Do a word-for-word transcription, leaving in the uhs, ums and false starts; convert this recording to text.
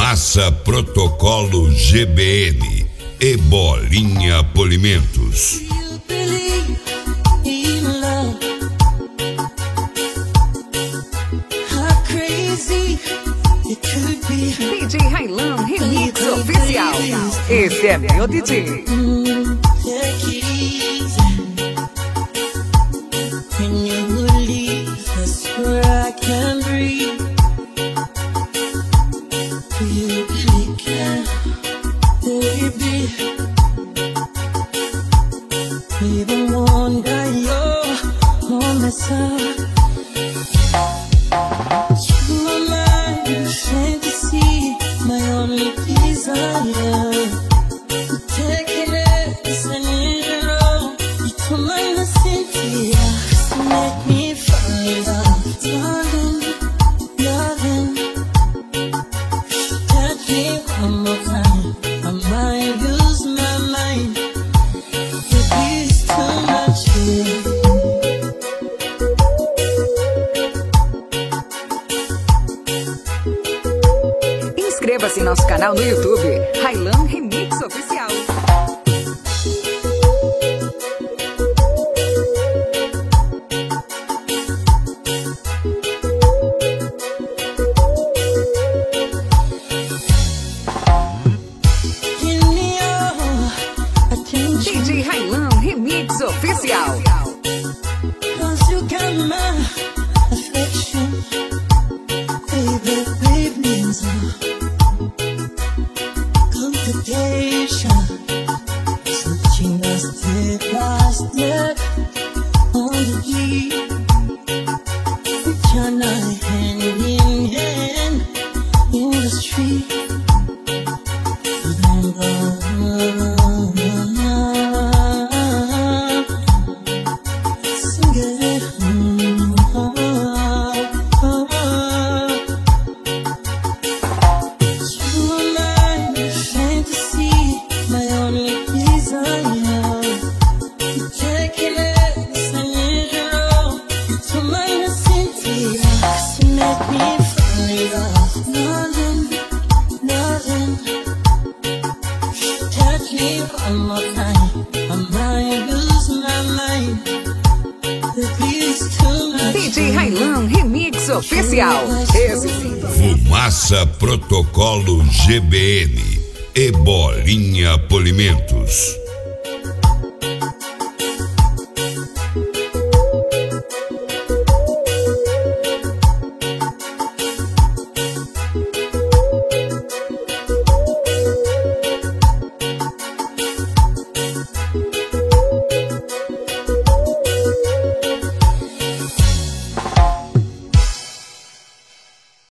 Fumaça Protocolo G B N e Bolinha Polimentos. D J Raylan Remix Oficial. Esse é meu D J. Even wonder you're on the side. You are my fantasy, my only desire. Taking it as an angel, you told my Cynthia, so make me fall in love, darling, loving. Touch me one more time, I might lose my mind. Inscreva-se em nosso canal no YouTube, Raylan Remix Oficial. D J Raylan Remix Oficial. Cause you got my affection, baby, baby, so complication. Switching us step by step on the G. Put your night hand in hand in the street. One more time, I might lose my mind. D J Raylan Remix Oficial. Esse sim. Fumaça Protocolo G B N e Bolinha Polimentos.